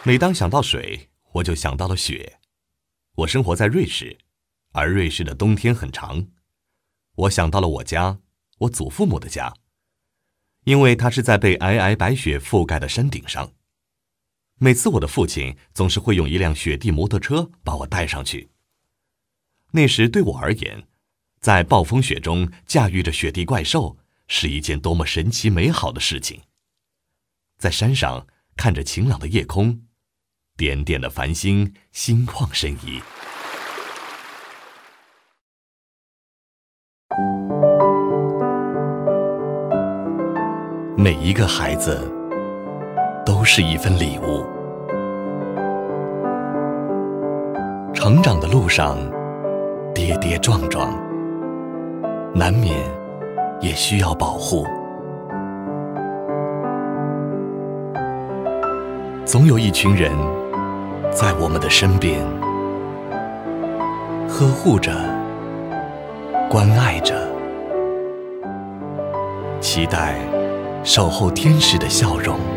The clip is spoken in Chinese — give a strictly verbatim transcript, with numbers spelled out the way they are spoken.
每当想到水，我就想到了雪。我生活在瑞士，而瑞士的冬天很长。我想到了我家，我祖父母的家，因为它是在被皑皑白雪覆盖的山顶上。每次我的父亲总是会用一辆雪地摩托车把我带上去。那时对我而言，在暴风雪中驾驭着雪地怪兽是一件多么神奇美好的事情。在山上看着晴朗的夜空，点点的繁星心旷神怡。每一个孩子都是一份礼物。成长的路上跌跌撞撞，难免也需要保护。总有一群人在我们的身边，呵护着，关爱着，期待守候天使的笑容。